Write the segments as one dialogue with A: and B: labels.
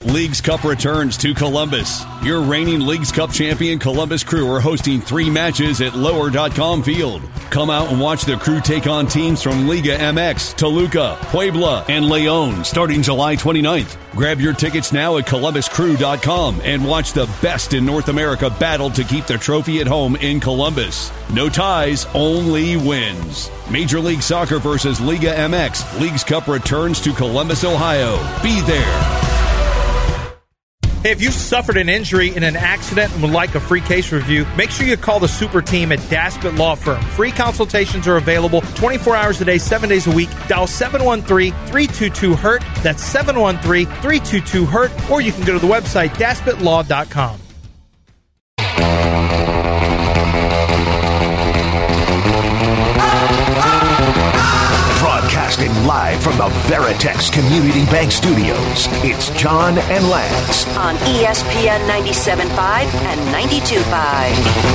A: Leagues Cup returns to Columbus. Your reigning Leagues Cup champion Columbus Crew are hosting 3 matches at Lower.com Field. Come out and watch the Crew take on teams from Liga MX, Toluca, Puebla, and Leon starting July 29th. Grab your tickets now at ColumbusCrew.com and watch the best in North America battle to keep the trophy at home in Columbus. No ties, only wins. Major League Soccer versus Liga MX. Leagues Cup returns to Columbus, Ohio. Be there.
B: Hey, if you suffered an injury in an accident and would like a free case review, make sure you call the super team at Daspit Law Firm. Free consultations are available 24 hours a day, 7 days a week. Dial 713-322-HURT. That's 713-322-HURT. Or you can go to the website, DaspitLaw.com.
C: Broadcasting live from the Veritex Community Bank Studios, it's John and Lance
D: on ESPN 97.5 and 92.5.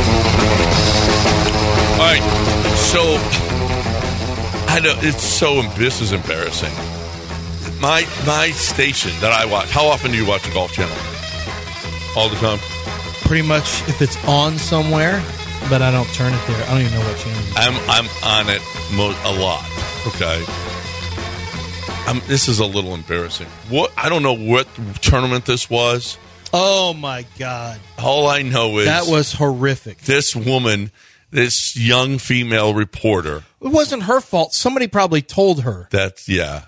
E: All right, so I know this is embarrassing. My station that I watch. How often do you watch the Golf Channel? All the time.
B: Pretty much, if it's on somewhere, but I don't turn it there. I don't even know what channel.
E: I'm on it a lot. Okay. This is a little embarrassing. I don't know what tournament this was.
B: Oh, my God.
E: All I know is...
B: That was horrific.
E: This woman, this young female reporter...
B: It wasn't her fault. Somebody probably told her.
E: Yeah.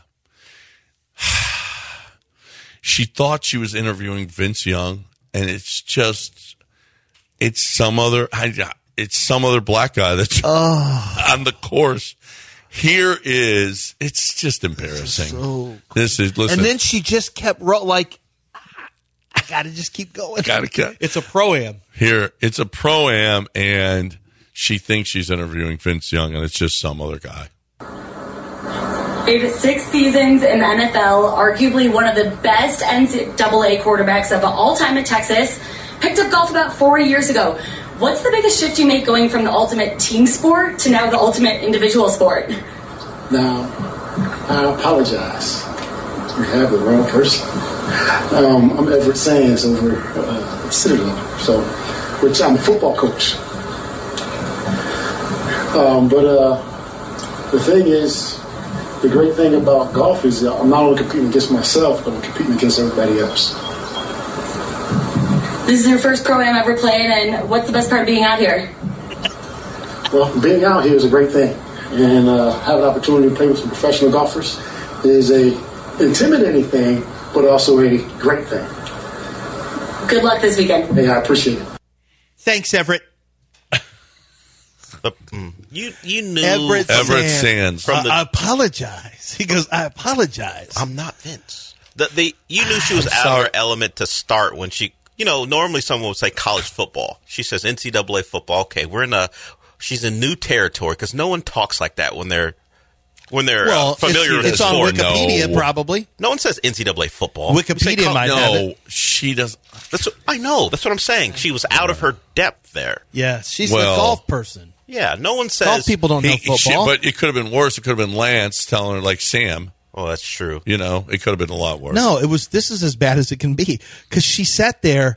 E: She thought she was interviewing Vince Young, and it's some other black guy that's on the course. It's just embarrassing. Listen.
B: And then she just kept, I got to just keep going. It's a pro-am.
E: It's a pro-am, and she thinks she's interviewing Vince Young, and it's just some other guy.
F: Played 6 seasons in the NFL, arguably one of the best NCAA quarterbacks of all time at Texas. Picked up golf about 4 years ago. What's the biggest shift you make going from the ultimate team sport to now the ultimate individual sport?
G: Now, I apologize. You have the wrong person. I'm Everett Sands over at Citadel, which I'm a football coach. But the thing is, the great thing about golf is I'm not only competing against myself, but I'm competing against everybody else.
F: This is your first pro-am ever played, and what's the best part of being out here?
G: Well, being out here is a great thing, and have an opportunity to play with some professional golfers is a intimidating thing, but also a great thing.
F: Good luck this weekend.
G: Hey, I appreciate it.
B: Thanks, Everett.
H: You knew
E: Everett Sands.
B: I apologize. He goes, I apologize.
H: I'm not Vince. You knew she was out of her element to start when she. Normally someone would say college football. She says NCAA football. Okay, she's in new territory because no one talks like that when they're familiar with the sport.
B: It's on Wikipedia, probably.
H: No one says NCAA football.
B: Wikipedia might have it.
E: She does.
H: I know. That's what I'm saying. She was out of her depth there.
B: Yeah, she's a golf person.
H: Yeah, no one says
B: golf people don't know football.
E: But it could have been worse. It could have been Lance telling her like Sam.
H: Oh, that's true.
E: It could have been a lot worse.
B: No, this is as bad as it can be because she sat there.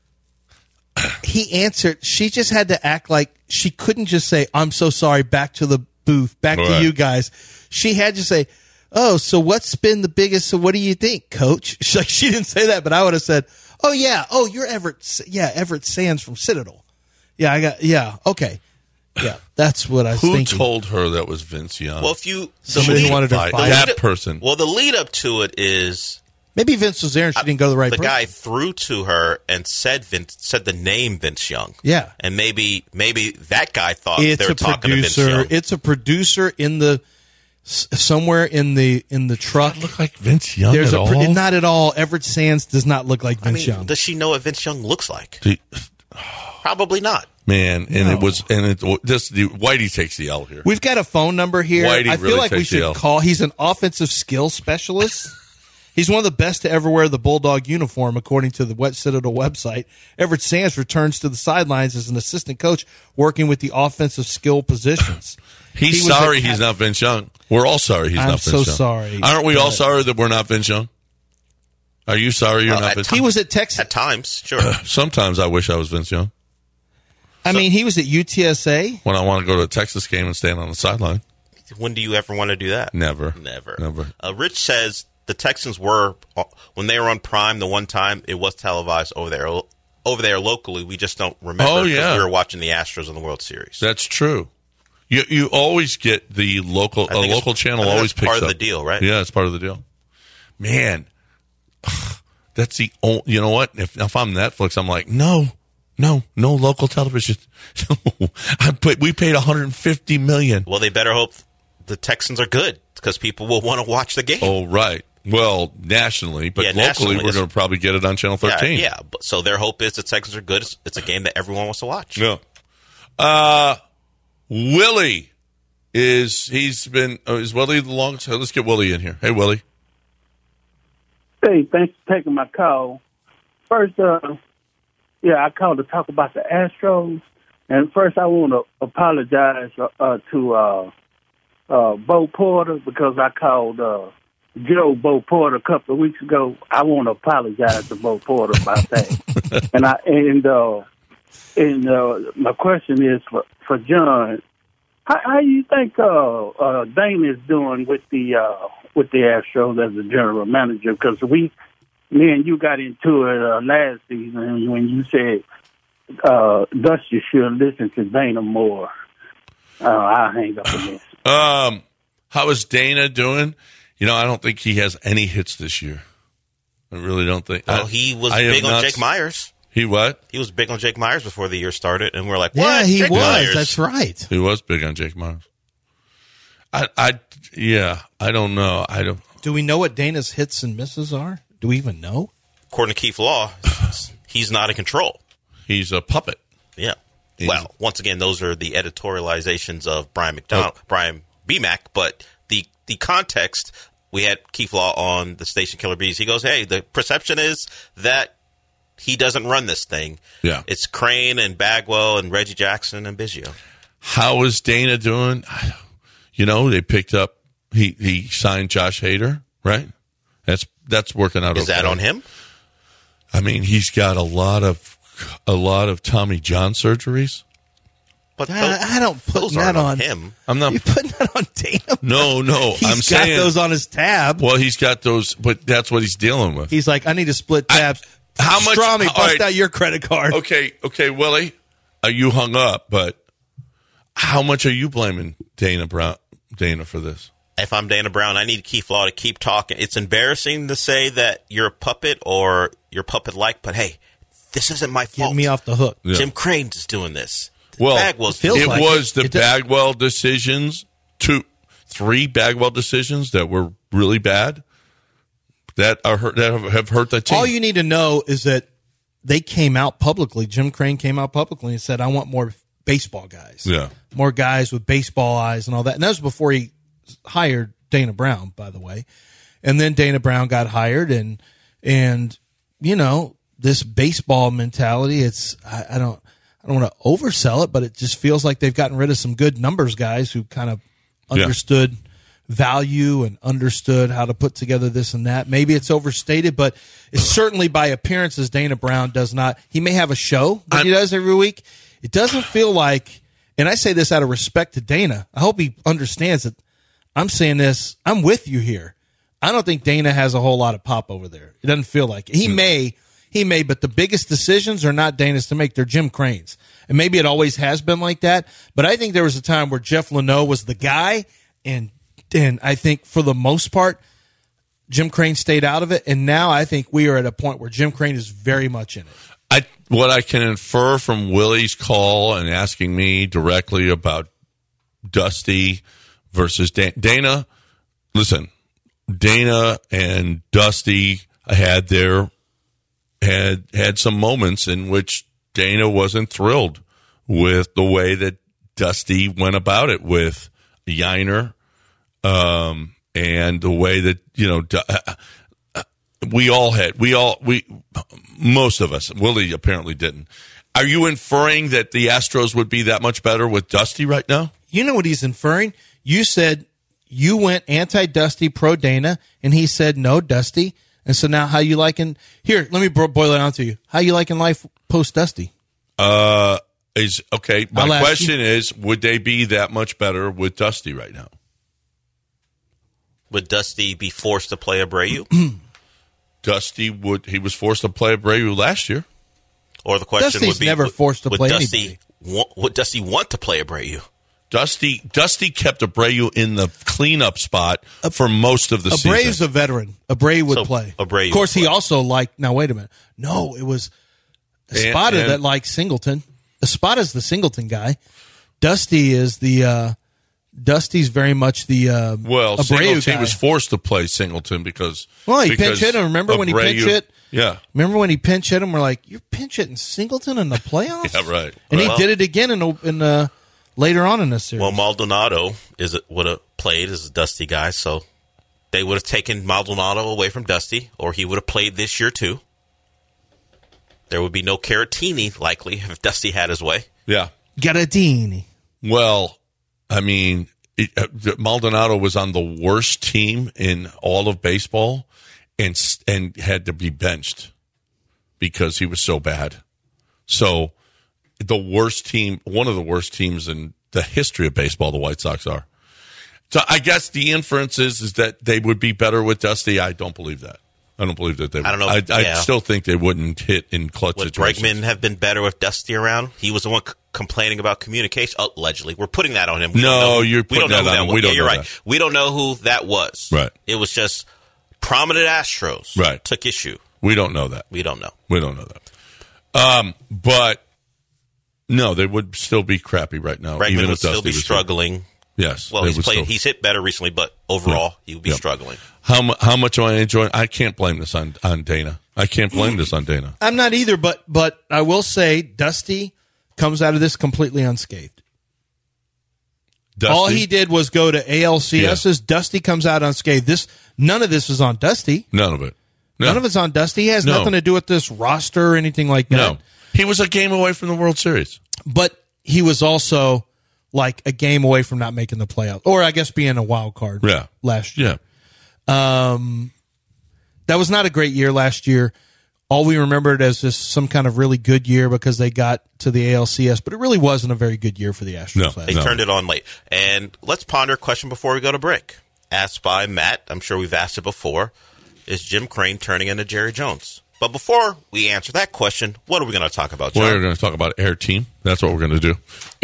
B: He answered. She just had to act like she couldn't just say, "I'm so sorry." Back to the booth. Back to you guys. She had to say, "Oh, so what's been the biggest? So what do you think, Coach?" She didn't say that, but I would have said, "Oh yeah, you're Everett. Yeah, Everett Sands from Citadel. Yeah, okay." Yeah, that's what I was thinking.
E: Who told her that was Vince Young?
H: Well,
B: somebody wanted her fired.
E: That person.
H: Well, the lead up to it is
B: maybe Vince was there and she didn't go to the right person.
H: The guy threw to her and said the name Vince Young.
B: Yeah,
H: and maybe that guy thought they were talking to Vince Young.
B: It's a producer somewhere in the truck.
E: Does that look like Vince Young at all?
B: Not at all. Everett Sands does not look like Vince Young.
H: Does she know what Vince Young looks like? Probably not.
E: Man, and Whitey takes the L here.
B: We've got a phone number here.
E: Whitey
B: I feel like we should call. He's an offensive skills specialist. He's one of the best to ever wear the Bulldog uniform, according to the Wet Citadel website. Everett Sands returns to the sidelines as an assistant coach working with the offensive skill positions.
E: He's sorry he's not Vince Young. We're all sorry he's not Vince Young.
B: I'm so sorry.
E: Aren't we all sorry that we're not Vince Young? Are you sorry you're not Vince?
B: He was at Texas.
H: At times, sure.
E: Sometimes I wish I was Vince Young.
B: I mean, he was at UTSA.
E: When I want to go to a Texas game and stand on the sideline.
H: When do you ever want to do that?
E: Never.
H: Rich says the Texans were, when they were on Prime the one time, it was televised over there locally. We just don't remember because we were watching the Astros in the World Series.
E: That's true. You always get the local channel always picks up.
H: Part of the deal, right?
E: Yeah, it's part of the deal. Man, that's the only. You know what? If I'm Netflix, I'm like, no local television. We paid $150 million.
H: Well, they better hope the Texans are good because people will want to watch the game.
E: Oh, right. Well, nationally, but locally, we're going to probably get it on Channel 13.
H: Yeah. So their hope is the Texans are good. It's a game that everyone wants to watch.
E: Yeah. Willie is Willie the longest? Let's get Willie in here. Hey, Willie.
I: Hey, thanks for taking my call. First, I called to talk about the Astros. And first, I want to apologize to Bo Porter because I called Joe Bo Porter a couple of weeks ago. I want to apologize to Bo Porter about that. and my question is for John. How do you think Dana is doing with the Astros as a general manager? Because me and you got into it last season when you said Dusty should listen to Dana more. I'll hang up on this.
E: How is Dana doing? I don't think he has any hits this year. I really don't think.
H: Oh, he was big on Jake Myers.
E: He what?
H: He was big on Jake Myers before the year started, and we're like, what?
B: Yeah, he
H: Jake
B: was.
H: Myers?
B: That's right.
E: He was big on Jake Myers. I don't know.
B: Do we know what Dana's hits and misses are? Do we even know?
H: According to Keith Law, he's not in control.
E: He's a puppet.
H: Yeah. Well, once again, those are the editorializations of Brian BMAC, but the context, we had Keith Law on the station Killer Bees. He goes, hey, the perception is that he doesn't run this thing.
E: Yeah.
H: It's Crane and Bagwell and Reggie Jackson and Biggio.
E: How is Dana doing? They picked up, he signed Josh Hader, right? That's working out okay.
H: Is that on him?
E: I mean, he's got a lot of Tommy John surgeries.
H: But
B: I don't put that on
H: him.
E: I'm not.
B: You putting that on Dana?
E: No.
B: He's got those on his tab.
E: Well, he's got those, but that's what he's dealing with.
B: He's like, I need to split tabs.
E: How much?
B: Strami, bust out your credit card.
E: Okay, Willie, you hung up, but how much are you blaming Dana for this?
H: If I'm Dana Brown, I need Keith Law to keep talking. It's embarrassing to say that you're a puppet or you're puppet-like, but hey, this isn't my fault.
B: Get me off the hook.
E: Yeah.
H: Jim Crane's is doing this.
E: Well,
H: Bagwell's
E: it was the Bagwell decisions, 3 Bagwell decisions that were really bad that have hurt the team.
B: All you need to know is that they came out publicly. Jim Crane came out publicly and said, I want more baseball guys.
E: Yeah.
B: More guys with baseball eyes and all that. And that was before he hired Dana Brown, by the way. And then Dana Brown got hired and this baseball mentality, I don't want to oversell it, but it just feels like they've gotten rid of some good numbers guys who kind of understood value and understood how to put together this and that. Maybe it's overstated, but it's certainly by appearances Dana Brown does not. He may have a show that he does every week. It doesn't feel like, and I say this out of respect to Dana, I hope he understands that I'm saying this, I'm with you here. I don't think Dana has a whole lot of pop over there. It doesn't feel like it. He may, but the biggest decisions are not Dana's to make. They're Jim Crane's. And maybe it always has been like that. But I think there was a time where Jeff Leno was the guy. And I think for the most part, Jim Crane stayed out of it. And now I think we are at a point where Jim Crane is very much in it.
E: What I can infer from Willie's call and asking me directly about Dusty versus Dana. Listen, Dana and Dusty had some moments in which Dana wasn't thrilled with the way that Dusty went about it with Yiner, and the way that most of us. Willie apparently didn't. Are you inferring that the Astros would be that much better with Dusty right now?
B: You know what he's inferring? You said you went anti-Dusty, pro-Dana, and he said, no, Dusty, And so now, how you liking? Here, let me boil it down to you. How you liking life post Dusty?
E: My question
B: you.
E: is, would they be that much better with Dusty right now?
H: Would Dusty be forced to play Abreu?
E: He was forced to play Abreu last year.
H: Or the question
B: Dusty's
H: would be,
B: never forced to play anybody.
H: Would Dusty want to play Abreu?
E: Dusty kept Abreu in the cleanup spot for most of the season.
B: Abreu's a veteran. Abreu would play.
H: Abreu
B: of course,
H: would
B: he
H: play.
B: also liked. Now, wait a minute. No, it was Espada that liked Singleton. Espada's the Singleton guy. Dusty is the. Dusty's very much the Abreu
E: Singleton,
B: guy.
E: he was forced to play Singleton because
B: he pinch hit him. Remember when he pinch hit?
E: Yeah.
B: Remember when he pinch hit him? We're like, you're pinch hitting Singleton in the playoffs?
E: Yeah, right.
B: And he did it again in later on in this series.
H: Well, Maldonado would have played as a Dusty guy, so they would have taken Maldonado away from Dusty, or he would have played this year too. There would be no Caratini, likely, if Dusty had his way.
E: Yeah.
B: Garadini.
E: Well, I mean, Maldonado was on the worst team in all of baseball and had to be benched because he was so bad. So the worst team, one of the worst teams in the history of baseball, the White Sox are. So I guess the inference is that they would be better with Dusty. I don't believe that. I don't believe that they would.
H: I don't know.
E: I still think they wouldn't hit in clutch
H: Would
E: situations.
H: Bregman have been better with Dusty around? He was the one complaining about communication. Allegedly. We're putting that on him.
E: You're putting that on him. We don't know
H: You're right.
E: that.
H: We don't know who that was.
E: Right.
H: It was just prominent Astros took issue.
E: We don't know that.
H: We don't know.
E: We don't know that. But, no, they would still be crappy right now.
H: Bregman
E: even
H: would
E: if
H: still
E: Dusty
H: be
E: was
H: struggling.
E: Here. Yes.
H: Well, he's hit better recently, but overall, he would be struggling.
E: How much am I enjoying? I can't blame this on Dana. I can't blame this on Dana.
B: I'm not either, but I will say Dusty comes out of this completely unscathed.
E: Dusty?
B: All he did was go to ALCSs. Dusty comes out unscathed. None of this is on Dusty.
E: None of it. No.
B: None of it's on Dusty. He has nothing to do with this roster or anything like that.
E: No. He was a game away from the World Series.
B: But he was also like a game away from not making the playoffs, or I guess being a wild card last year.
E: Yeah.
B: That was not a great year last year. All we remembered as just some kind of really good year because they got to the ALCS, but it really wasn't a very good year for the Astros.
H: They turned it on late. And let's ponder a question before we go to break. Asked by Matt, I'm sure we've asked it before, is Jim Crane turning into Jerry Jones? But before we answer that question, what are we going to talk about, John?
E: We're going to talk about Air Team. That's what we're going to do.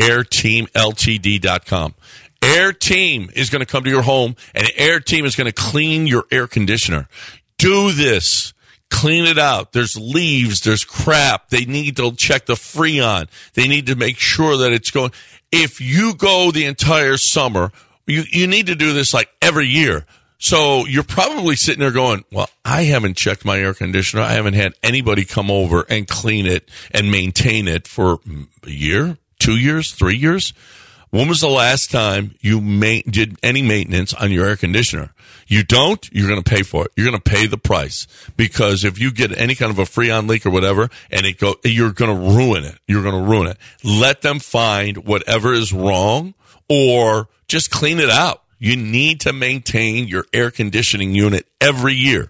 E: AirTeamLTD.com. Air Team is going to come to your home, and Air Team is going to clean your air conditioner. Do this. Clean it out. There's leaves. There's crap. They need to check the Freon. They need to make sure that it's going. If you go the entire summer, you need to do this like every year. So you're probably sitting there going, well, I haven't checked my air conditioner. I haven't had anybody come over and clean it and maintain it for a year, 2 years, 3 years. When was the last time you did any maintenance on your air conditioner? You don't, you're going to pay for it. You're going to pay the price. Because if you get any kind of a Freon leak or whatever, and you're going to ruin it. You're going to ruin it. Let them find whatever is wrong or just clean it out. You need to maintain your air conditioning unit every year.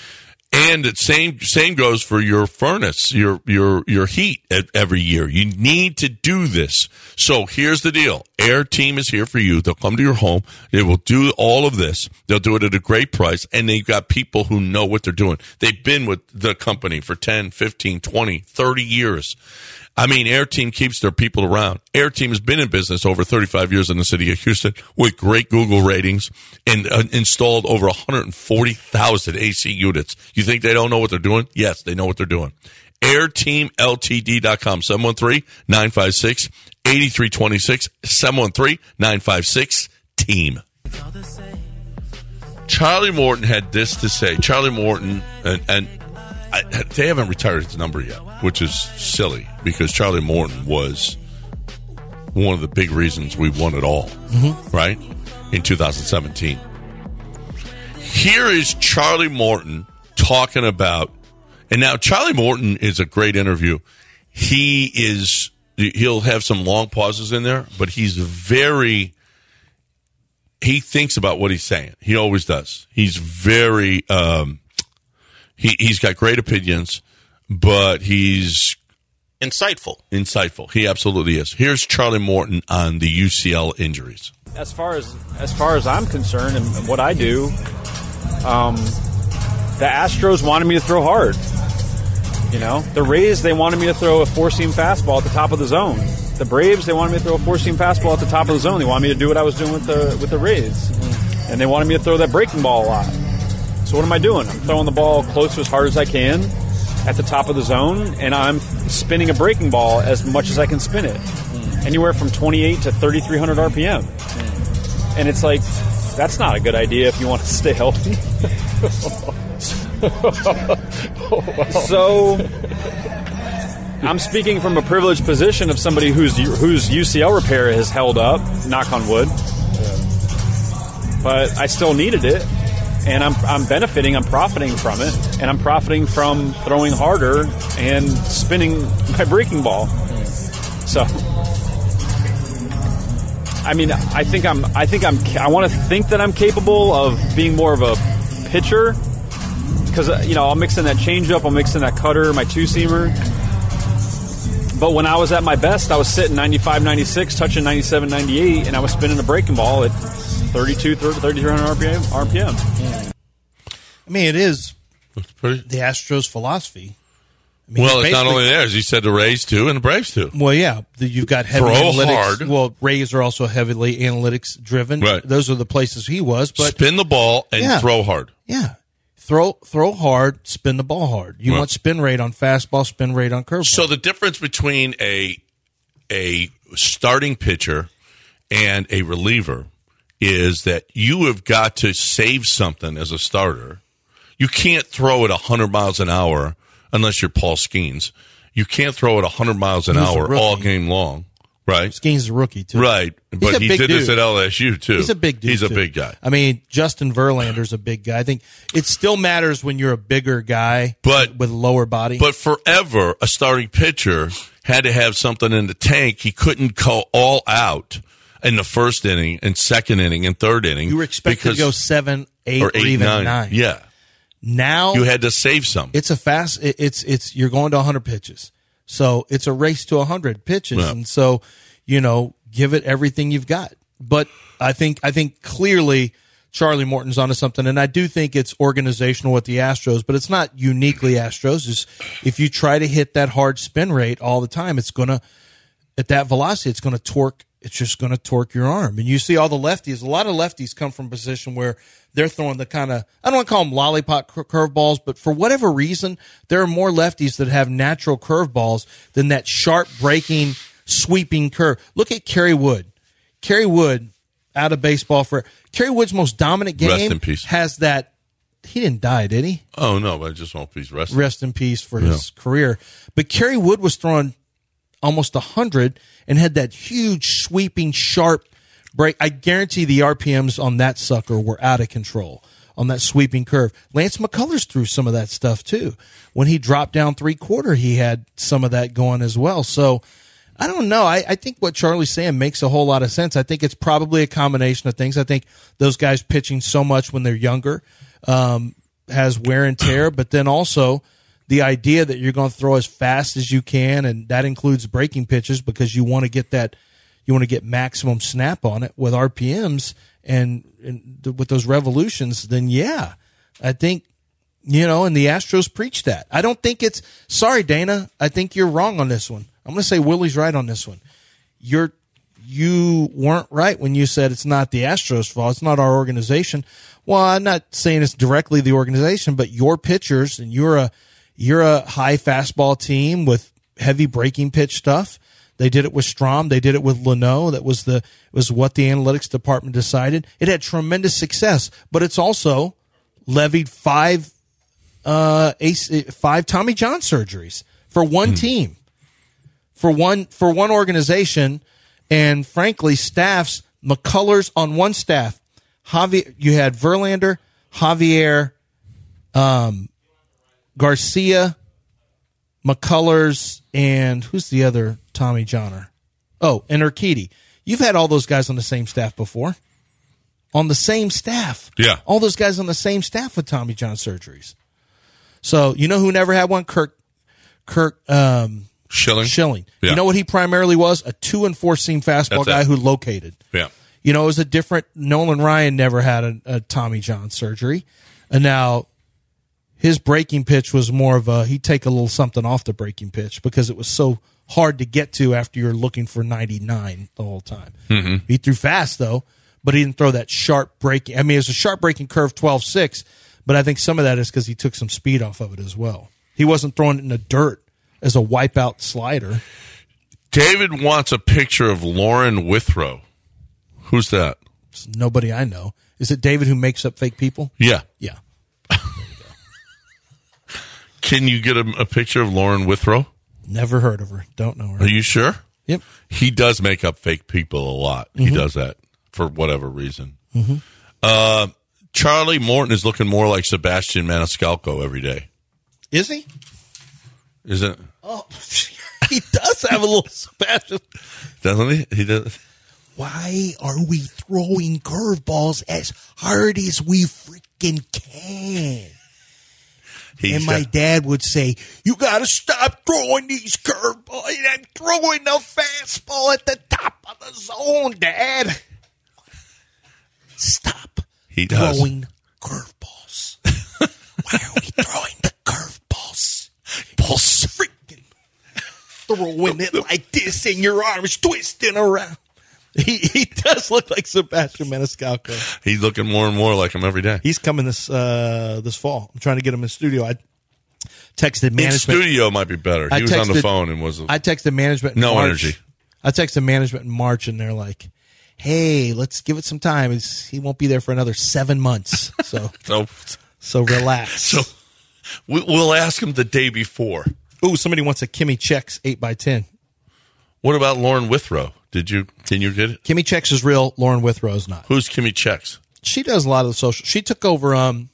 E: And the same goes for your furnace, your heat every year. You need to do this. So here's the deal. Air Team is here for you. They'll come to your home. They will do all of this. They'll do it at a great price. And they've got people who know what they're doing. They've been with the company for 10, 15, 20, 30 years. I mean, Air Team keeps their people around. Air Team has been in business over 35 years in the city of Houston with great Google ratings and installed over 140,000 AC units. You think they don't know what they're doing? Yes, they know what they're doing. AirTeamLTD.com, 713-956-8326, 713-956-TEAM. Charlie Morton had this to say. Charlie Morton, and they haven't retired his number yet, which is silly because Charlie Morton was one of the big reasons we won it all, right, in 2017. Here is Charlie Morton talking about, and now Charlie Morton is a great interview. He'll have some long pauses in there, but he thinks about what he's saying. He always does. He's very He's got great opinions, but he's
H: insightful.
E: He absolutely is. Here's Charlie Morton on the UCL injuries.
J: As far as I'm concerned and what I do, the Astros wanted me to throw hard. You know, the Rays, they wanted me to throw a four-seam fastball at the top of the zone. The Braves, they wanted me to throw a four-seam fastball at the top of the zone. They wanted me to do what I was doing with the Rays. And they wanted me to throw that breaking ball a lot. So what am I doing? I'm throwing the ball close to as hard as I can at the top of the zone, and I'm spinning a breaking ball as much as I can spin it. Anywhere from 28 to 3,300 RPM. And it's like, that's not a good idea if you want to stay healthy. So I'm speaking from a privileged position of somebody whose UCL repair has held up, knock on wood. But I still needed it, and I'm benefiting, I'm profiting from it, and I'm profiting from throwing harder and spinning my breaking ball. So I mean, I want to think that I'm capable of being more of a pitcher because, I'll mix in that changeup, I'll mix in that cutter, my two-seamer. But when I was at my best, I was sitting 95, 96, touching 97, 98, and I was spinning a breaking ball at 3,300 RPM.
B: I mean, it is the Astros' philosophy. I mean,
E: well, it's not only theirs. He said the Rays too and the Braves too.
B: Well, yeah, you've got heavy
E: throw
B: analytics.
E: Hard.
B: Well, Rays are also heavily analytics driven.
E: Right.
B: Those are the places he was. But
E: spin the ball and throw hard.
B: Yeah, throw hard, spin the ball hard. You want spin rate on fastball, spin rate on curveball.
E: So the difference between a starting pitcher and a reliever is that you have got to save something as a starter. You can't throw it 100 miles an hour. Unless you're Paul Skeens. You can't throw it 100 miles an hour all game long, right?
B: Skeens is a rookie, too.
E: Right, but he did this at LSU, too.
B: He's a big dude,
E: He's a big guy.
B: I mean, Justin Verlander's a big guy. I think it still matters when you're a bigger guy with a lower body.
E: But forever, a starting pitcher had to have something in the tank. He couldn't go all out in the first inning and second inning and third inning.
B: You were expected to go 7, 8, or even 9.
E: Yeah.
B: Now
E: you had to save some.
B: It's it's you're going to 100 pitches. So it's a race to 100 pitches. Yeah. And so, give it everything you've got. But I think clearly Charlie Morton's onto something, and I do think it's organizational with the Astros, but it's not uniquely Astros. It's, if you try to hit that hard spin rate all the time, it's gonna at that velocity, it's gonna torque. It's just going to torque your arm. And you see all the lefties. A lot of lefties come from a position where they're throwing the kind of, I don't want to call them lollipop curveballs, but for whatever reason, there are more lefties that have natural curveballs than that sharp breaking, sweeping curve. Look at Kerry Wood. Kerry Wood, out of baseball for Kerry Wood's most dominant game.
E: Rest in peace.
B: Has that. He didn't die, did he?
E: Oh, no, but I just hope he's resting.
B: Rest in peace for his career. But Kerry Wood was throwing almost 100 and had that huge sweeping sharp break. I guarantee the RPMs on that sucker were out of control on that sweeping curve. Lance McCullers threw some of that stuff too. When he dropped down 3/4, he had some of that going as well. So I don't know. I think what Charlie's saying makes a whole lot of sense. I think it's probably a combination of things. I think those guys pitching so much when they're younger has wear and tear, but then also the idea that you're going to throw as fast as you can, and that includes breaking pitches because you want to get maximum snap on it with RPMs and with those revolutions, then yeah, I think, and the Astros preach that. I don't think it's, sorry, Dana, I think you're wrong on this one. I'm going to say Willie's right on this one. You weren't right when you said it's not the Astros' fault. It's not our organization. Well, I'm not saying it's directly the organization, but your pitchers, and you're a high fastball team with heavy breaking pitch stuff. They did it with Strom. They did it with Leno. That was what the analytics department decided. It had tremendous success, but it's also levied five Tommy John surgeries for one team, for one organization, and frankly, staffs. McCullers on one staff. You had Verlander, Javier, Garcia, McCullers, and who's the other Tommy Johner? Oh, and Urquidy. You've had all those guys on the same staff before. On the same staff.
E: Yeah.
B: All those guys on the same staff with Tommy John surgeries. So you know who never had one? Kirk
E: Schilling. Yeah.
B: You know what he primarily was? A 2 and 4 seam fastball guy who located.
E: Yeah.
B: You know, it was a different. Nolan Ryan never had a Tommy John surgery, and now his breaking pitch was more of he'd take a little something off the breaking pitch because it was so hard to get to after you're looking for 99 the whole time.
E: Mm-hmm.
B: He threw fast though, but he didn't throw that sharp breaking. I mean, it was a sharp breaking curve 12.6, but I think some of that is because he took some speed off of it as well. He wasn't throwing it in the dirt as a wipeout slider.
E: David wants a picture of Lauren Withrow. Who's that?
B: It's nobody I know. Is it David who makes up fake people?
E: Yeah.
B: Yeah.
E: Can you get a picture of Lauren Withrow?
B: Never heard of her. Don't know her.
E: Are you sure?
B: Yep.
E: He does make up fake people a lot.
B: Mm-hmm.
E: He does that for whatever reason.
B: Mm-hmm.
E: Charlie Morton is looking more like Sebastian Maniscalco every day.
B: Is he?
E: Isn't?
B: Oh, he does have a little Sebastian.
E: Doesn't he? He does.
B: Why are we throwing curveballs as hard as we freaking can? My dad would say, you got to stop throwing these curveballs. I'm throwing the fastball at the top of the zone, Dad. Stop throwing curveballs. Why are we throwing the curveballs? Freaking throwing it like this and your arms twisting around. He does look like Sebastian Maniscalco.
E: He's looking more and more like him every day.
B: He's coming this fall. I'm trying to get him in studio. I texted management.
E: In studio might be better. He was on the phone and was.
B: I texted management. In
E: no
B: March.
E: Energy.
B: I texted management in March, and they're like, "Hey, let's give it some time. He won't be there for another 7 months, so relax."
E: So we'll ask him the day before.
B: Ooh, somebody wants a Kimmy Chex 8x10.
E: What about Lauren Withrow? Can you get it?
B: Kimmy Chex is real. Lauren Withrow is not.
E: Who's Kimmy Chex?
B: She does a lot of the social. She took over.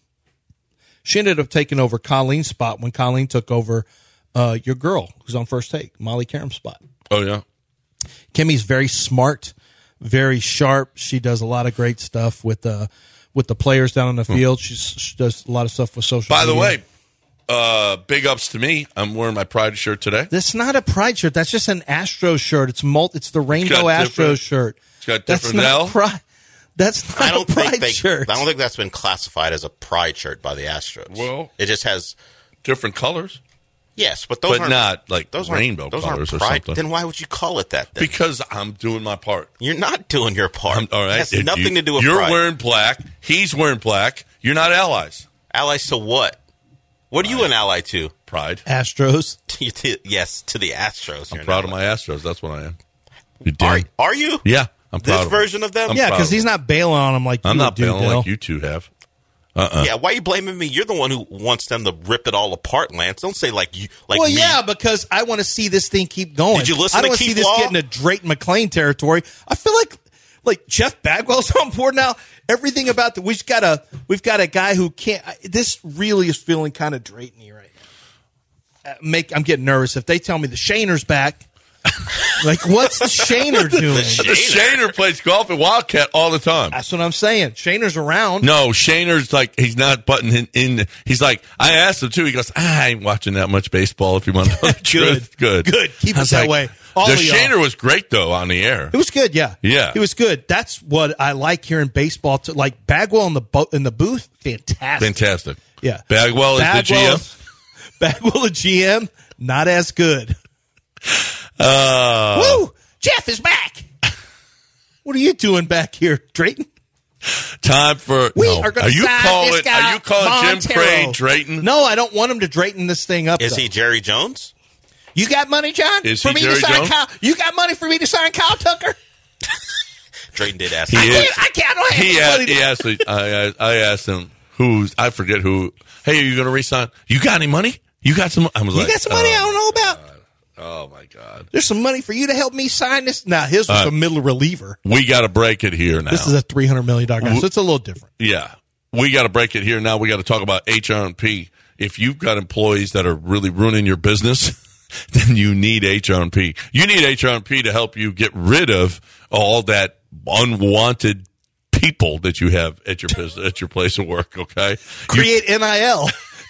B: She ended up taking over Colleen's spot when Colleen took over your girl who's on First Take, Molly Karam's spot.
E: Oh yeah.
B: Kimmy's very smart, very sharp. She does a lot of great stuff with the players down on the field. She does a lot of stuff with social media.
E: By the way, big ups to me. I'm wearing my Pride shirt today.
B: That's not a Pride shirt. That's just an Astros shirt. It's the rainbow Astros shirt.
E: It's got different L.
B: That's not a Pride shirt.
H: I don't think that's been classified as a Pride shirt by the Astros.
E: Well,
H: it just has
E: different colors.
H: Yes, but those aren't
E: not like
H: those
E: rainbow colors or something.
H: Then why would you call it that? Then?
E: Because I'm doing my part.
H: You're not doing your part.
E: All right,
H: it has nothing to do with
E: You're
H: Pride.
E: wearing black. He's wearing black. You're not allies.
H: Allies to what? What are you an ally to?
E: Pride.
B: Astros.
H: Yes, to the Astros.
E: I'm proud of my Astros. That's what I am.
H: Are you?
E: Yeah, I'm proud
H: this
E: of
H: version of them?
B: Yeah, because he's not bailing on them like
E: I'm not
B: do,
E: bailing
B: Dale.
E: like you two have.
H: Yeah, why are you blaming me? You're the one who wants them to rip it all apart, Lance. Don't say like you.
B: Well,
H: me.
B: yeah, because I want to see this thing keep going.
H: Did you listen
B: I don't
H: to
B: want to see
H: Keith
B: this
H: Law?
B: get into Drayton McClain territory. I feel like Jeff Bagwell's on board now. Everything about we've got a guy who can't. This really is feeling kind of Drayton-y right now. I'm getting nervous if they tell me the Shaner's back. Like, what's the Shaner doing?
E: The Shaner plays golf at Wildcat all the time.
B: That's what I'm saying. Shaner's around.
E: No, Shaner's like, he's not butting in. He's like, I asked him too. He goes, I ain't watching that much baseball if you want to know the truth. Good.
B: Keep it that way.
E: The Shaner was great, though, on the air.
B: It was good, yeah.
E: Yeah.
B: It was good. That's what I like here in baseball. Like, Bagwell in the booth, fantastic. Yeah.
E: Bagwell is the GM?
B: Bagwell, the GM, not as good. Woo! Jeff is back. What are you doing back here, Drayton?
E: Time for
B: Are you
E: calling Jim Cray Drayton?
B: No, I don't want him to Drayton this thing up.
H: Is he Jerry Jones?
B: You got money, John?
E: Is
B: for
E: he
B: me
E: Jerry
B: to sign
E: Jones?
B: Kyle? You got money for me to sign Kyle Tucker?
H: Drayton did ask.
B: I can't.
E: I asked him I forget who. Hey, are you going to resign? You got any money? You got some? You
B: got some money I don't know about?
E: Oh my God!
B: There's some money for you to help me sign this. Now his was a middle reliever.
E: We got to break it here now.
B: This is a $300 million guy, so it's a little different.
E: Yeah, we got to break it here now. We got to talk about HR&P. If you've got employees that are really ruining your business, then you need HR&P. You need HR&P to help you get rid of all that unwanted people that you have at your business, at your place of work. Okay,
B: Create NIL.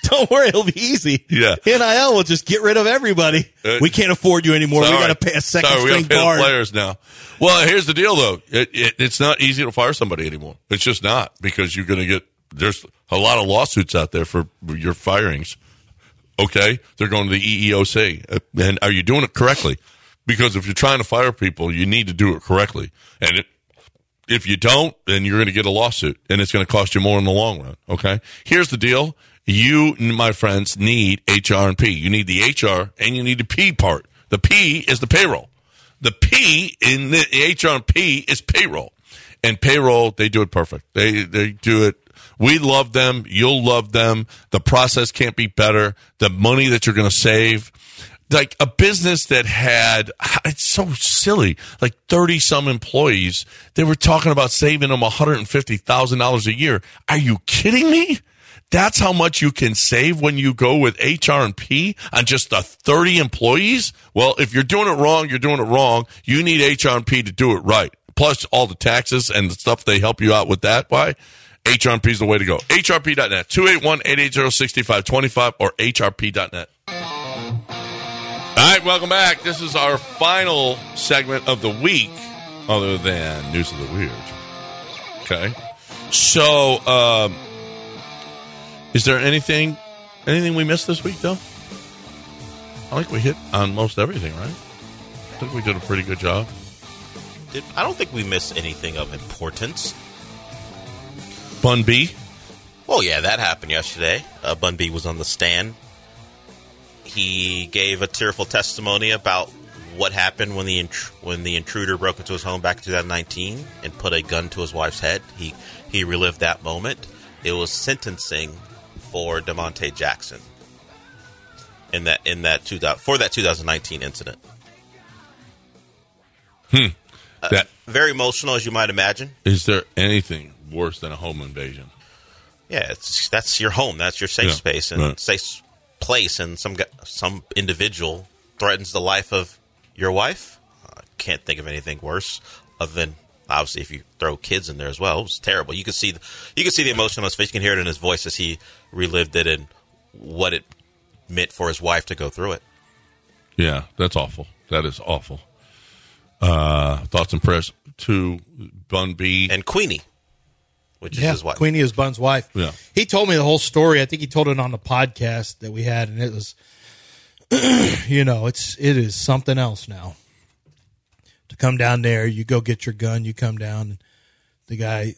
B: Don't worry, it'll be easy.
E: Yeah.
B: NIL will just get rid of everybody. We can't afford you anymore.
E: Sorry.
B: We got to pay a second
E: Sorry, we
B: string
E: gotta pay
B: guard.
E: the players now. Well, here's the deal, though. It's not easy to fire somebody anymore. It's just not, because you're going to get – there's a lot of lawsuits out there for your firings. Okay? They're going to the EEOC. And are you doing it correctly? Because if you're trying to fire people, you need to do it correctly. And if you don't, then you're going to get a lawsuit, and it's going to cost you more in the long run. Okay? Here's the deal. You, my friends, need HR and P. You need the HR and you need the P part. The P is the payroll. The P in the HR and P is payroll. And payroll, they do it perfect. They do it. We love them. You'll love them. The process can't be better. The money that you're going to save. Like a business that had, it's so silly, like 30-some employees, they were talking about saving them $150,000 a year. Are you kidding me? That's how much you can save when you go with HR&P on just the 30 employees? Well, if you're doing it wrong, you're doing it wrong. You need HR&P to do it right. Plus all the taxes and the stuff they help you out with that. Why? HR&P is the way to go. HRP.net, 281-880-6525 or HRP.net. All right, welcome back. This is our final segment of the week, other than News of the Weird. Okay. So, is there anything we missed this week, though? I think we hit on most everything, right? I think we did a pretty good job.
H: I don't think we missed anything of importance.
E: Bun B?
H: Oh, yeah, that happened yesterday. Bun B was on the stand. He gave a tearful testimony about what happened when the intruder broke into his home back in 2019 and put a gun to his wife's head. He relived that moment. It was sentencing for DeMonte Jackson for that 2019 incident. Very emotional, as you might imagine.
E: Is there anything worse than a home invasion?
H: Yeah, that's your home. That's your safe space and safe place. And some individual threatens the life of your wife. I can't think of anything worse other than obviously if you throw kids in there as well. It was terrible. You could see the emotion on his face. You can hear it in his voice as he relived it and what it meant for his wife to go through it.
E: Yeah, that's awful. That is awful. Thoughts and prayers to Bun B.
H: And Queenie, which is his wife.
B: Queenie is Bun's wife.
E: Yeah.
B: He told me the whole story. I think he told it on the podcast that we had, and it was, it is something else now. To come down there, you go get your gun, you come down, and the guy,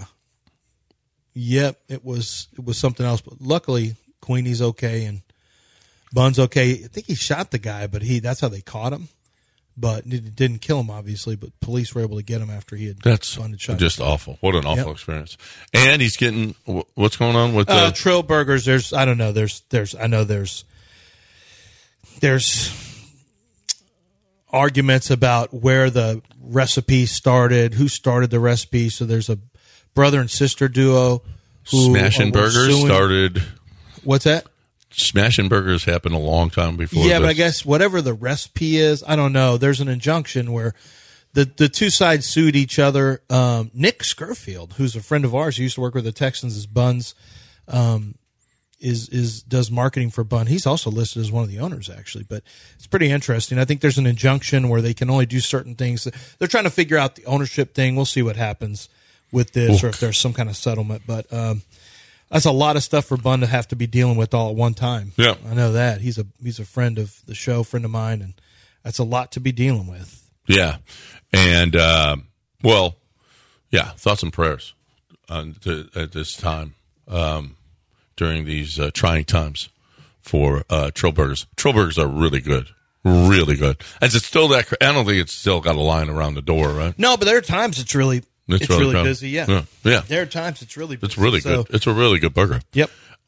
B: it was something else. But luckily, Queenie's okay and Bun's okay. I think he shot the guy, but that's how they caught him. But it didn't kill him, obviously. But police were able to get him after he had shot.
E: Just awful. What an awful experience. And he's getting what's going on with
B: Trill Burgers. There's arguments about where the recipe started, who started the recipe. So there's a brother and sister duo who
E: Smashing Burgers started.
B: What's that?
E: Smashing Burgers happened a long time before.
B: Yeah, but I guess whatever the recipe is, I don't know. There's an injunction where the two sides sued each other. Nick Scurfield, who's a friend of ours, he used to work with the Texans as Buns, does marketing for Bun. He's also listed as one of the owners, actually. But it's pretty interesting. I think there's an injunction where they can only do certain things. They're trying to figure out the ownership thing. We'll see what happens with this, or if there's some kind of settlement. But that's a lot of stuff for Bun to have to be dealing with all at one time.
E: Yeah,
B: I know that. He's a friend of the show, friend of mine, and that's a lot to be dealing with.
E: Yeah, and thoughts and prayers at this time during these trying times for Trill Burgers. Trill Burgers are really good. Really good. Is it still that? I don't think it's still got a line around the door, right?
B: No, but there are times it's really busy. Yeah. There are times it's really busy.
E: It's really good. It's a really good burger.
B: Yep.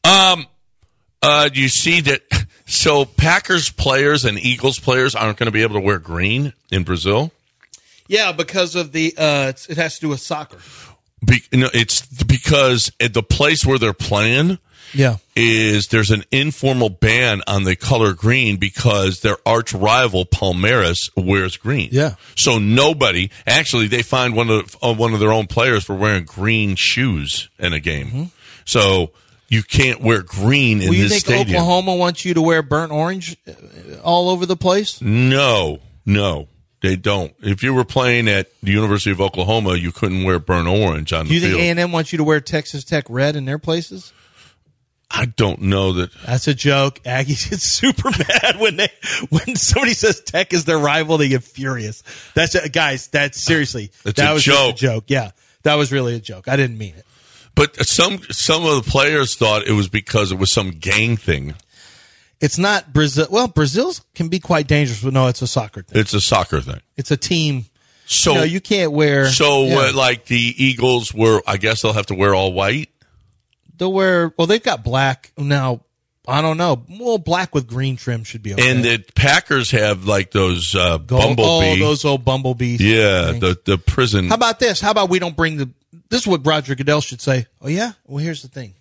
E: You see that? So Packers players and Eagles players aren't going to be able to wear green in Brazil.
B: Yeah, because of the it has to do with soccer.
E: It's because at the place where they're playing.
B: Yeah,
E: there's an informal ban on the color green because their arch rival Palmeiras wears green.
B: Yeah,
E: so nobody actually they find one of their own players for wearing green shoes in a game. Mm-hmm. So You can't wear green in
B: Well, you
E: this
B: think
E: stadium.
B: Oklahoma wants you to wear burnt orange all over the place?
E: No, they don't. If you were playing at the University of Oklahoma, you couldn't wear burnt orange on the
B: Do you
E: field.
B: think A&M wants you to wear Texas Tech red in their places?
E: I don't know that.
B: That's a joke. Aggies get super mad when somebody says Tech is their rival. They get furious. Guys. That's seriously.
E: It's
B: that
E: a
B: was
E: joke.
B: Just a joke. Yeah, that was really a joke. I didn't mean it.
E: But some of the players thought it was because it was some gang thing.
B: It's not Brazil. Well, Brazil's can be quite dangerous, but no, it's a soccer thing.
E: It's a soccer thing.
B: It's a team.
E: So
B: you can't wear.
E: So
B: yeah.
E: like the Eagles were, I guess they'll have to wear all white.
B: They'll wear. Well, they've got black now. I don't know. Well, black with green trim should be okay.
E: And the Packers have like those bumblebee.
B: Oh, those old bumblebees.
E: Yeah, the prison.
B: How about this? How about we don't bring the. This is what Roger Goodell should say. Oh, yeah? Well, here's the thing.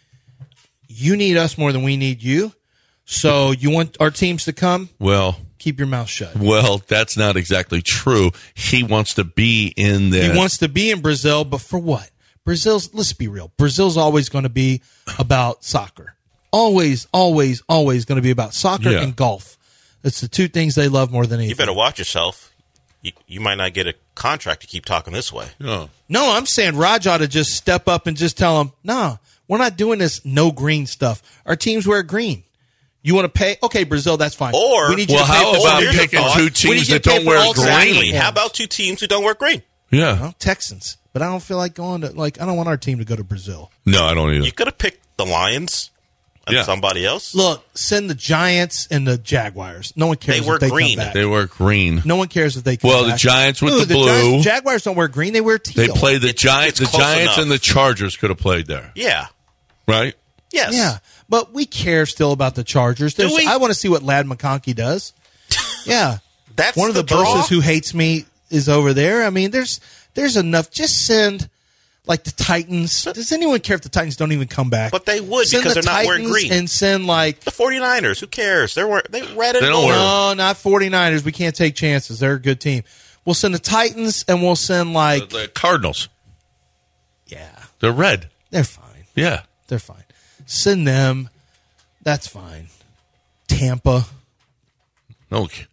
B: You need us more than we need you. So you want our teams to come?
E: Well,
B: keep your mouth shut.
E: Well, that's not exactly true. He wants to be in there.
B: He wants to be in Brazil, but for what? Let's be real. Brazil's always going to be about soccer. Always, always, always going to be about soccer and golf. It's the two things they love more than anything.
H: You better watch yourself. You might not get a contract to keep talking this way.
E: No,
B: I'm saying Raj ought to just step up and just tell them, no, we're not doing this no green stuff. Our teams wear green. You want to pay? Okay, Brazil, that's fine.
H: Or,
B: we need you
E: well,
B: to pay
E: how
B: for
E: about
B: all
E: picking two teams that don't wear green?
H: How about two teams who don't wear green?
E: Yeah.
B: Well, Texans. But I don't feel like going to, I don't want our team to go to Brazil.
E: No, I don't either.
H: You could have picked the Lions and somebody else.
B: Look, send the Giants and the Jaguars. No one cares if they come back.
E: They wear green.
B: No one cares if they come back.
E: Well, the Giants with the blue.
B: Giants, Jaguars don't wear green. They wear teal.
E: They play the Giants. The Giants
H: enough.
E: and the Chargers could have played there.
H: Yeah.
E: Right?
H: Yes.
B: Yeah. But we care still about the Chargers. I want to see what Ladd McConkey does. Yeah.
H: That's
B: one of the
H: draw?
B: bosses who hates me is over there. I mean, there's enough. Just send like the Titans. Does anyone care if the Titans don't even come back?
H: But they would because they're not wearing green.
B: And send like
H: the 49ers. Who cares? They red and gold.
B: No, not 49ers. We can't take chances. They're a good team. We'll send the Titans and we'll send like
E: the Cardinals.
B: Yeah.
E: They're red.
B: They're fine.
E: Yeah.
B: They're fine. Send them. That's fine. Tampa.
E: Okay.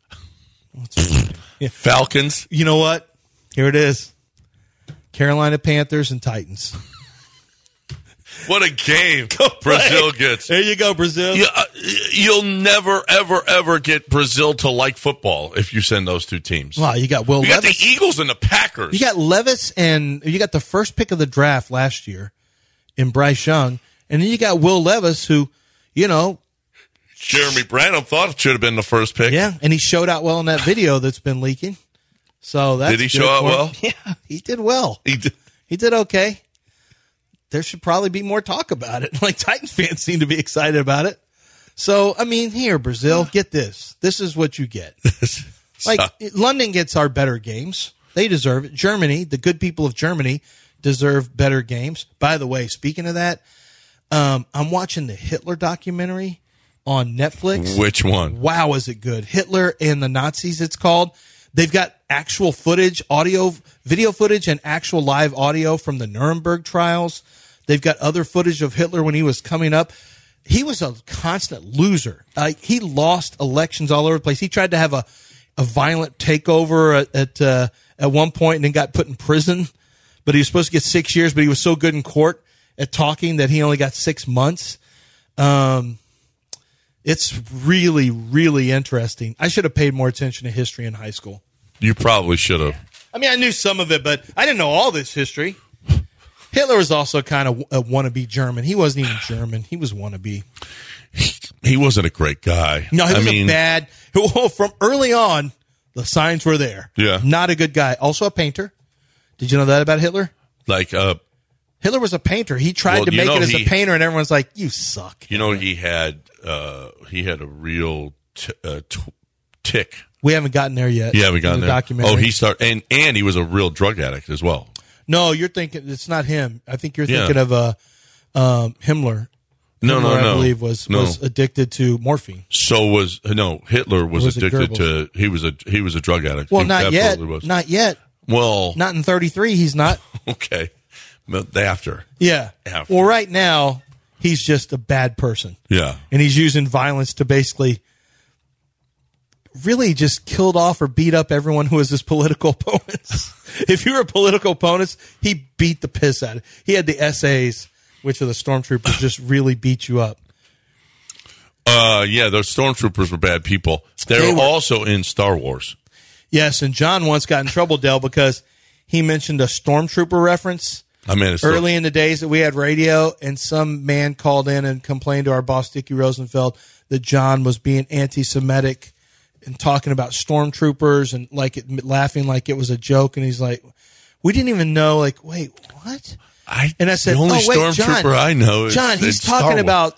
B: Yeah.
E: Falcons.
B: You know what? Here it is. Carolina Panthers and Titans.
E: What a game Brazil gets.
B: There you go, Brazil.
E: You'll never, ever, ever get Brazil to like football if you send those two teams.
B: Wow, you got Will
E: You got
B: Levis.
E: the Eagles and the Packers.
B: You got Levis and you got the first pick of the draft last year in Bryce Young. And then you got Will Levis who,
E: Jeremy Branham thought it should have been the first pick.
B: Yeah, and he showed out well in that video that's been leaking. So that's
E: Did he
B: good
E: show out
B: for him.
E: well?
B: Yeah, he did well.
E: He
B: did okay. There should probably be more talk about it. Like Titans fans seem to be excited about it. So, I mean, here, Brazil, get this. This is what you get. Like, London gets our better games. They deserve it. Germany, the good people of Germany, deserve better games. By the way, speaking of that, I'm watching the Hitler documentary on Netflix.
E: Which one?
B: Wow, is it good? Hitler and the Nazis, it's called. They've got actual footage, video footage, and actual live audio from the Nuremberg trials. They've got other footage of Hitler when he was coming up. He was a constant loser. He lost elections all over the place. He tried to have a violent takeover at one point and then got put in prison. But he was supposed to get 6 years, but he was so good in court at talking that he only got 6 months. It's really, really interesting. I should have paid more attention to history in high school.
E: You probably should have.
B: I mean, I knew some of it, but I didn't know all this history. Hitler was also kind of a wannabe German. He wasn't even German. He was wannabe.
E: He wasn't a great guy.
B: No, he was a bad. From early on, the signs were there.
E: Yeah.
B: Not a good guy. Also a painter. Did you know that about Hitler?
E: Like,
B: Hitler was a painter. He tried to make it as a painter, and everyone's like, "You suck."
E: You know, he had a real tick.
B: We haven't gotten there yet.
E: Yeah, we got there.
B: Documentary.
E: Oh, he started, and he was a real drug addict as well.
B: No, you're thinking it's not him. I think you're thinking of Himmler.
E: No,
B: Himmler, I believe was addicted to morphine.
E: Hitler was addicted to. He was a drug addict.
B: Well,
E: he
B: not yet.
E: Was.
B: Not yet.
E: Well,
B: not in 33. He's not.
E: Okay, but after.
B: Yeah.
E: After.
B: Well, right now he's just a bad person.
E: Yeah.
B: And he's using violence to basically really just killed off or beat up everyone who was his political opponents. If you were political opponents, he beat the piss out of it. He had the SAs, which are the stormtroopers, just really beat you up.
E: Yeah, those stormtroopers were bad people. They were also in Star Wars.
B: Yes, and John once got in trouble, Dale, because he mentioned a stormtrooper reference early in the days that we had radio, and some man called in and complained to our boss, Dickie Rosenfeld, that John was being anti-Semitic and talking about stormtroopers and laughing like it was a joke. And he's like, we didn't even know, like, wait, what? And I said,
E: the only stormtrooper
B: John,
E: I know is
B: John, he's talking about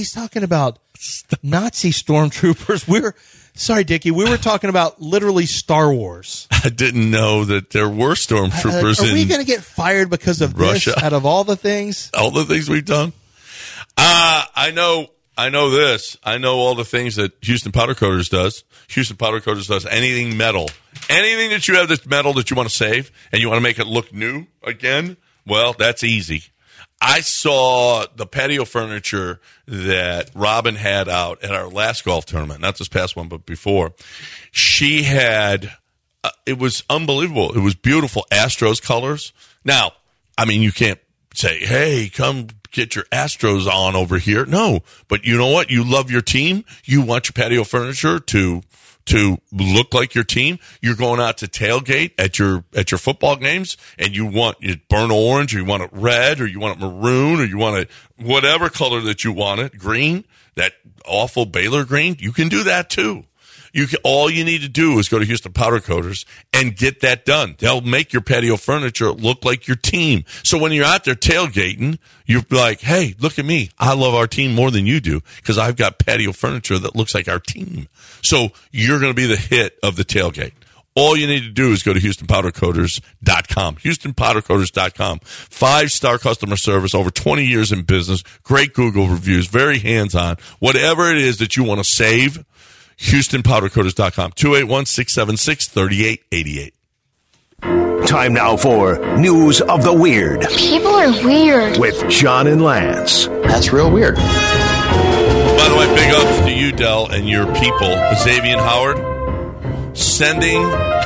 B: Nazi stormtroopers. Sorry, Dickie, we were talking about literally Star Wars.
E: I didn't know that there were stormtroopers
B: Are we going to get fired because of
E: Russia.
B: This out of all the things?
E: All the things we've done? I know this. I know all the things that Houston Powder Coaters does. Houston Powder Coaters does anything metal. Anything that you have that's metal that you want to save and you want to make it look new again, well, that's easy. I saw the patio furniture that Robin had out at our last golf tournament, not this past one, but before. She had, it was unbelievable. It was beautiful Astros colors. Now, I mean, you can't say, hey, come get your Astros on over here. No, but you know what? You love your team. You want your patio furniture to look like your team. You're going out to tailgate at your football games, and you want it burnt orange, or you want it red, or you want it maroon, or you want it whatever color that you want it, green, that awful Baylor green. You can do that too. All you need to do is go to Houston Powder Coaters and get that done. They'll make your patio furniture look like your team. So when you're out there tailgating, you're like, hey, look at me. I love our team more than you do because I've got patio furniture that looks like our team. So you're going to be the hit of the tailgate. All you need to do is go to HoustonPowderCoaters.com. HoustonPowderCoaters.com. 5-star customer service, over 20 years in business, great Google reviews, very hands-on. Whatever it is that you want to save, HoustonPowderCoaters.com. 281-676-3888.
C: Time now for News of the Weird.
K: People are weird.
C: With John and Lance.
K: That's real weird.
E: By the way, big ups to you, Del, and your people. Xavier Howard sending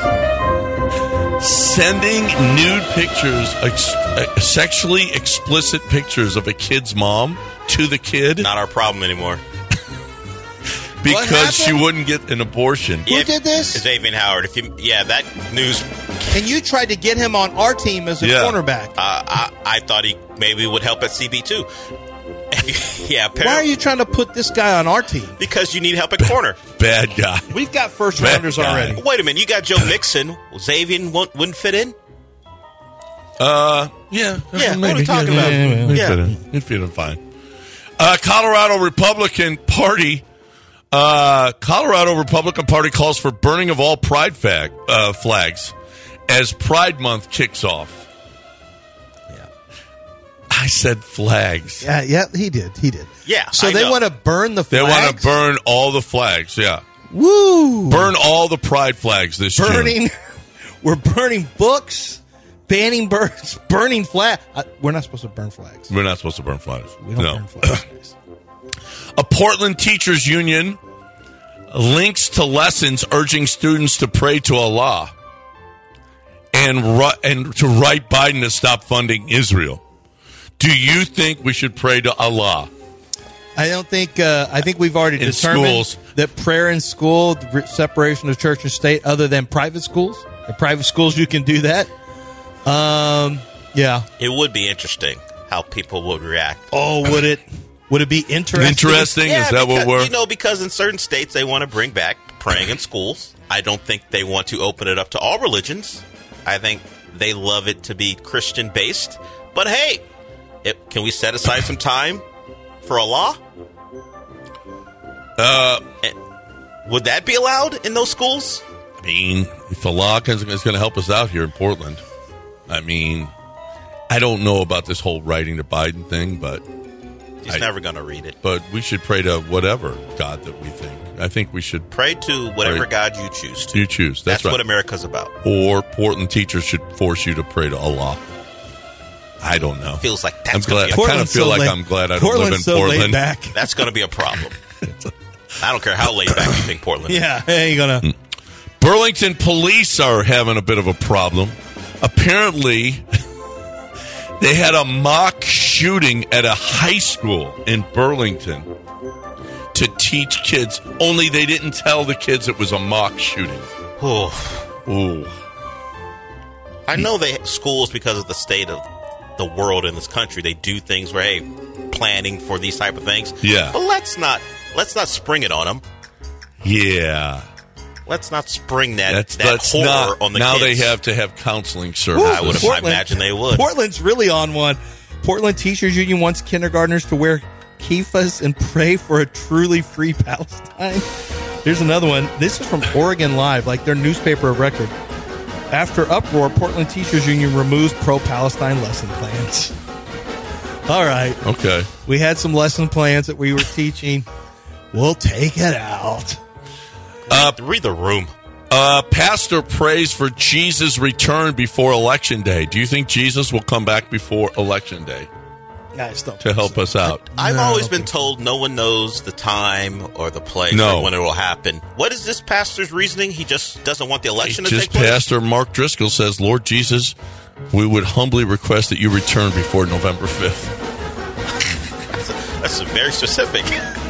E: nude pictures, sexually explicit pictures of a kid's mom to the kid.
H: Not our problem anymore.
E: Because she wouldn't get an abortion.
B: Who did this?
H: Xavier Howard. That news.
B: And you tried to get him on our team as a cornerback.
H: I thought he maybe would help at CB too. Yeah. Apparently.
B: Why are you trying to put this guy on our team?
H: Because you need help at corner.
E: Bad guy.
B: We've got first rounders already.
H: Wait a minute. You got Joe Mixon. Xavier wouldn't fit in?
E: Yeah.
H: Yeah, maybe. What are we talking about?
E: He'd fit in fine. Colorado Republican Party calls for burning of all pride flags as Pride Month kicks off.
B: Yeah.
E: I said flags.
B: Yeah, he did.
H: Yeah.
B: So they want to burn the flags?
E: They want to burn all the flags, yeah.
B: Woo!
E: Burn all the pride flags this June.
B: We're burning books, banning birds, burning flags. We're not supposed to burn flags.
E: We're not supposed to burn flags.
B: We don't burn flags.
E: A Portland teachers union links to lessons urging students to pray to Allah and to write Biden to stop funding Israel. Do you think we should pray to Allah?
B: I don't think. I think we've already determined that prayer in school, the separation of church and state, other than private schools. In private schools, you can do that. Yeah.
H: It would be interesting how people would react.
B: Oh, would it? Would it be interesting?
E: Interesting?
H: Yeah,
E: is that what we're...
H: because in certain states they want to bring back praying in schools. I don't think they want to open it up to all religions. I think they love it to be Christian-based. But hey, can we set aside some time for Allah? Would that be allowed in those schools?
E: I mean, if Allah is going to help us out here in Portland, I mean, I don't know about this whole writing to Biden thing, but...
H: He's never going to read it.
E: But we should pray to whatever God that we think. I think we should...
H: Pray to whatever God you choose to.
E: You choose. That's right.
H: what America's about.
E: Or Portland teachers should force you to pray to Allah. I don't know.
H: Feels like
E: I'm
H: that's going
E: glad.
H: to be
E: I kind of feel like I'm glad I don't live in
B: so
E: Portland.
B: laid back.
H: That's going to be a problem. I don't care how laid back you think Portland is.
B: Yeah, ain't gonna.
E: Burlington police are having a bit of a problem. Apparently, they had a mock shooting at a high school in Burlington to teach kids, only they didn't tell the kids it was a mock shooting. Ooh.
H: I know schools, because of the state of the world in this country, they do things where, hey, planning for these type of things.
E: Yeah.
H: But let's not spring it on them.
E: Yeah.
H: Let's not spring that
E: That's
H: horror
E: not,
H: on the
E: now
H: kids.
E: they have to have counseling services.
H: I imagine they would.
B: Portland's really on one. Portland Teachers Union wants kindergartners to wear kippahs and pray for a truly free Palestine. Here's another one. This is from Oregon Live, like their newspaper of record. After uproar, Portland Teachers Union removes pro-Palestine lesson plans. All right.
E: Okay.
B: We had some lesson plans that we were teaching. We'll take it out.
H: Read the room.
E: Pastor prays for Jesus' return before Election Day. Do you think Jesus will come back before Election Day to help us out?
H: I've always been told no one knows the time or the place or when it will happen. What is this pastor's reasoning? He just doesn't want the election to take place?
E: Pastor Mark Driscoll says, Lord Jesus, we would humbly request that you return before November 5th.
H: That's very specific.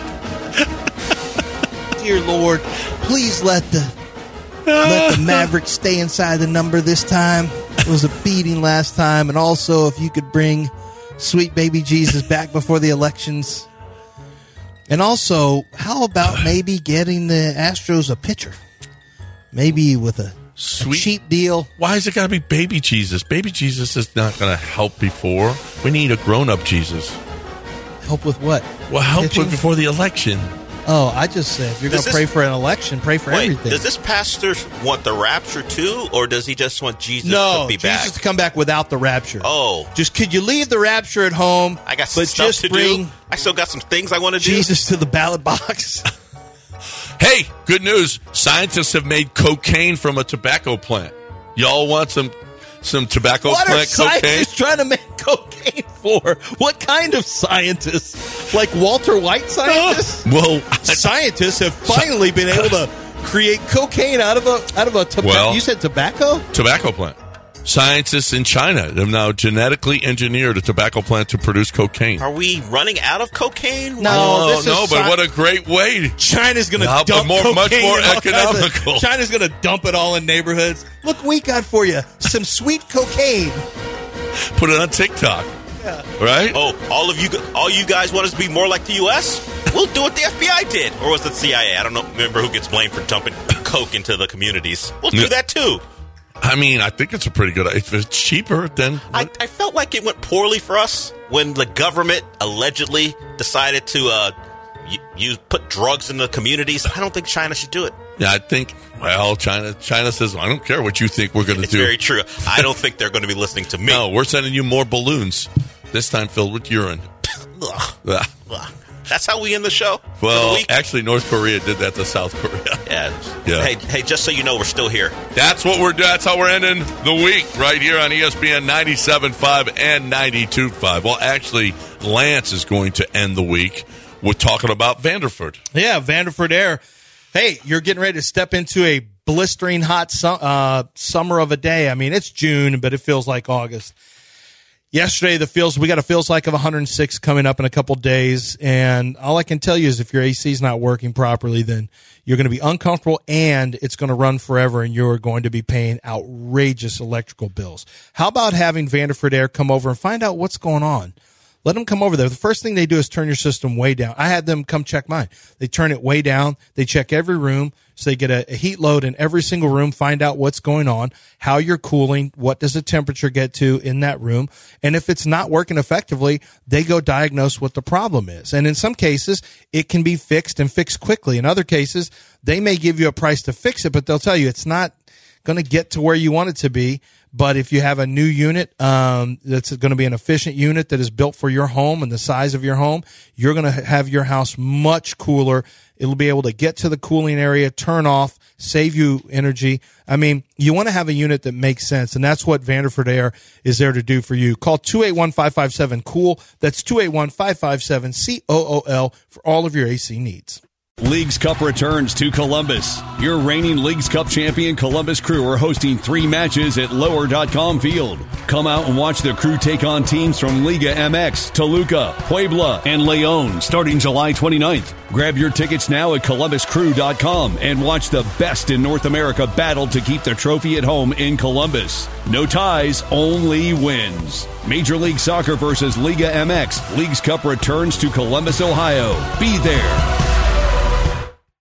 B: Dear Lord, please let the Mavericks stay inside the number this time. It was a beating last time. And also, if you could bring sweet baby Jesus back before the elections. And also, how about maybe getting the Astros a pitcher? Maybe with a cheap deal.
E: Why is it got to be baby Jesus? Baby Jesus is not going to help before. We need a grown-up Jesus.
B: Help with what?
E: Well, help with before the election.
B: Oh, I just said, if you're going to pray for an election, pray for everything.
H: Does this pastor want the rapture too, or does he just want Jesus to be back?
B: Jesus to come back without the rapture.
H: Oh.
B: Just could you leave the rapture at home?
H: I got some stuff to do. I still got some things I want to do.
B: Jesus to the ballot box.
E: Hey, good news. Scientists have made cocaine from a tobacco plant. Y'all want some tobacco
B: plant cocaine? What are scientists trying to make cocaine for? What kind of scientists? Like Walter White scientists?
E: Well,
B: scientists have finally been able to create cocaine out of a tobacco.
E: Well,
B: you said tobacco?
E: Tobacco plant. Scientists in China have now genetically engineered a tobacco plant to produce cocaine.
H: Are we running out of cocaine?
B: No,
E: but what a great way.
B: China's going to dump cocaine.
E: Much more economical.
B: China's going to dump it all in neighborhoods. Look what we got for you. Some sweet cocaine.
E: Put it on TikTok.
B: Yeah.
E: Right?
H: Oh, all you guys want us to be more like the U.S.? We'll do what the FBI did. Or was it the CIA? I don't know. Remember who gets blamed for dumping coke into the communities. We'll do that too.
E: I mean, I think it's a pretty good. If it's cheaper, then
H: I felt like it went poorly for us when the government allegedly decided to put drugs in the communities. I don't think China should do it.
E: Yeah, I think. Well, China says, I don't care what you think we're going to do.
H: It's very true. I don't think they're going to be listening to me.
E: No, we're sending you more balloons. This time filled with urine.
H: That's how we end the show.
E: Well, actually, North Korea did that to South Korea.
H: Yeah. Hey, just so you know, we're still here.
E: That's how we're ending the week right here on ESPN 97.5 and 92.5. Well, actually, Lance is going to end the week with talking about Vanderford.
B: Yeah, Vanderford Air. Hey, you're getting ready to step into a blistering hot summer of a day. I mean, it's June, but it feels like August. Yesterday, we got a feels like of 106 coming up in a couple days, and all I can tell you is if your AC is not working properly, then you're going to be uncomfortable, and it's going to run forever, and you're going to be paying outrageous electrical bills. How about having Vanderford Air come over and find out what's going on? Let them come over there. The first thing they do is turn your system way down. I had them come check mine. They turn it way down. They check every room. So they get a heat load in every single room, find out what's going on, how you're cooling, what does the temperature get to in that room. And if it's not working effectively, they go diagnose what the problem is. And in some cases, it can be fixed and fixed quickly. In other cases, they may give you a price to fix it, but they'll tell you it's not going to get to where you want it to be. But if you have a new unit that's going to be an efficient unit that is built for your home and the size of your home, you're going to have your house much cooler. It'll be able to get to the cooling area, turn off, save you energy. I mean, you want to have a unit that makes sense, and that's what Vanderford Air is there to do for you. Call 281-557-COOL. That's 281-557-COOL for all of your AC needs.
A: Leagues Cup returns to Columbus. Your reigning Leagues Cup champion Columbus Crew are hosting 3 matches at Lower.com Field. Come out and watch the Crew take on teams from Liga MX, Toluca, Puebla, and Leon starting July 29th. Grab your tickets now at ColumbusCrew.com and watch the best in North America battle to keep the trophy at home in Columbus. No ties, only wins. Major League Soccer versus Liga MX. Leagues Cup returns to Columbus, Ohio. Be there.